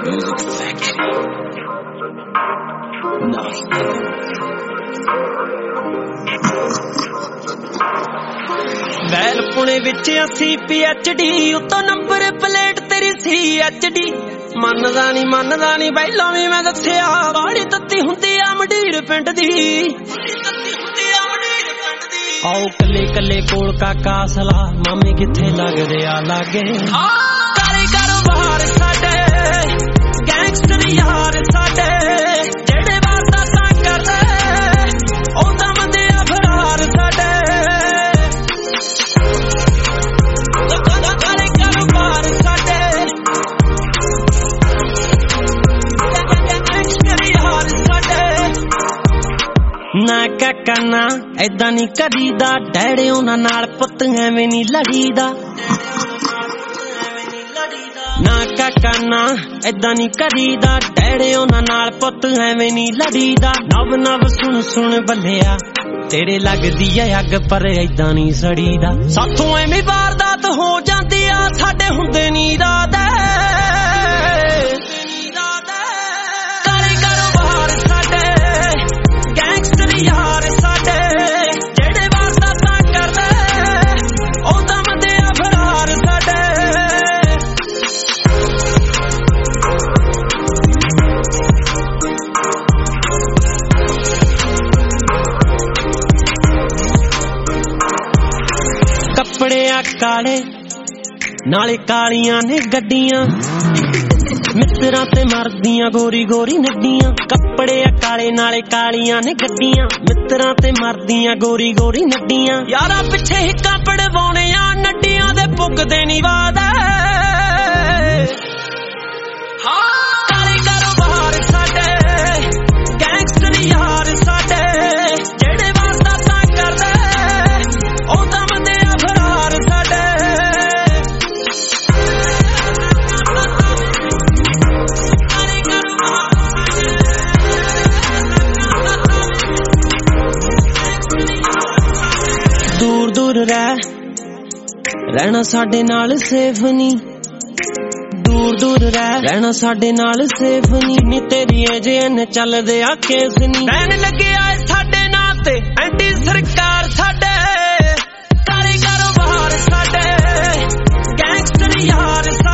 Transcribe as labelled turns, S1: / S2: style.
S1: Music Factory.
S2: Well Pune ਵਿੱਚ ਅਸੀਂ PhD ਉੱਤੋਂ ਨੰਬਰ ਪਲੇਟ ਤੇਰੀ CHD ਮੰਨਦਾ ਨੀ ਪਹਿਲਾਂ ਵੀ ਮੈਂ ਦੱਸਿਆ ਬਾੜੀ ਤੱਤੀ ਹੁੰਦੀ ਆ ਮੰਡੀਰ ਪਿੰਡ ਦੀ ਆਓ ਕੱਲੇ ਕੱਲੇ ਕੋਲ ਕਾਕਾ ਸਲਾ ਮਾਮੇ ਕਿੱਥੇ ਲੱਗਦੇ ਆ ਲਾਗੇ ਕਾਰੇ ਕਾਰੋਬਾਰ ਸਾਡੇ ਗੈਂਗਸਟਰ ਯਾਰ ਸਾਡੇ ਜਿਹੜੇ ਵਾਰਦਾਤਾਂ ਕਰਦੇ ਉਹ ਤਾਂ ਬੰਦੇ ਆ ਫਰਾਰ ਸਾਡੇ ਕਾਰੇ ਕਾਰੋਬਾਰ ਸਾਡੇ ਗੈਂਗਸਟਰ ਯਾਰ ਸਾਡੇ ਨਾ ਕਾਕਾ ਨਾ ਏਦਾਂ ਨੀ ਕਰੀਦਾ ਡੈੜੇ ਉਹਨਾਂ ਨਾਲ ਪੁੱਤ ਐਵੇਂ ਨੀ ਲੜੀਦਾ ਨਾ ਕਾਕਾ ਨਾ ਏਦਾਂ ਨੀ ਕਰੀਦਾ ਡੈੜੇ ਉਹਨਾਂ ਨਾਲ ਪੁੱਤ ਐਵੇਂ ਨੀ ਲੜੀਦਾ ਨਵ ਸੁਣ ਬੱਲਿਆ ਤੇਰੇ ਲੱਗਦੀ ਐ ਅੱਗ ਪਰ ਏਦਾਂ ਨੀ ਸੜੀਦਾ ਸਾਥੋਂ ਐਵੇਂ ਵਾਰਦਾਤ ਹੋ ਜਾਂਦੀ ਆ ਸਾਡੇ ਹੁੰਦੇ ਨੀ ਇਰਾਦੇ ਕਾਲੇ ਕਾਰੋਬਾਰ ਸਾਡੇ ਗੈਂਗਸਟਰ ਯਾਰ ਸਾਡੇ ਜਿਹੜੇ ਵਾਰਦਾਤਾਂ ਕਰਦੇ ਉਹ ਤਾਂ ਬੰਦੇ ਆ ਫਰਾਰ ਸਾਡੇ ਕੱਪੜੇ ਆ ਕਾਲੇ ਨਾਲੇ ਕਾਲੀਆਂ ਨੇ ਗੱਡੀਆਂ ਮਿੱਤਰਾਂ ਤੇ ਮਰਦੀਆਂ ਗੋਰੀ ਗੋਰੀ ਨੱਡੀਆਂ ਕੱਪੜੇ ਆ ਕਾਲੇ ਨਾਲੇ ਕਾਲੀਆਂ ਨੇ ਗੱਡੀਆਂ ਮਿੱਤਰਾਂ ਤੇ ਮਰਦੀਆਂ ਗੋਰੀ ਗੋਰੀ ਨੱਡੀਆਂ ਯਾਰਾਂ ਪਿੱਛੇ ਹਿੱਕਾਂ ਪੜਵਾਉਣੇ ਆ ਨੱਡੀਆਂ ਦੇ ਪੁੱਗਦੇ ਨੀ ਵਾਦੇ ਕਾਲੇ ਕਾਰੋਬਾਰ ਸਾਡੇ ਗੈਂਗਸਟਰ ਯਾਰ ਸਾਡੇ ਜਿਹੜੇ ਵਾਰਦਾਤਾਂ ਕਰਦੇ ਉਹ ਤਾਂ ਬੰਦੇ ਆ ਫਰਾਰ ਸਾਡੇ ਦੂਰ ਰਹਿਣਾ ਸਾਡੇ ਨਾਲ ਸੇਫ ਨੀ ਦੂਰ ਰਹਿਣਾ ਸਾਡੇ ਨਾਲ ਸੇਫ ਨੀ ਤੇਰੀ ਏਜਨ ਚੱਲਦੇ ਆ ਕੇਸ ਨੀ ਪੈਨ ਲੱਗਿਆ ਸਾਡੇ ਨਾਂ ਤੇ ਐਂਟੀ ਸਰਕਾਰ ਸਾਡੇ ਕਾਲੇ ਕਾਰੋਬਾਰ ਸਾਡੇ ਗੈਂਗਸਟਰ ਯਾਰ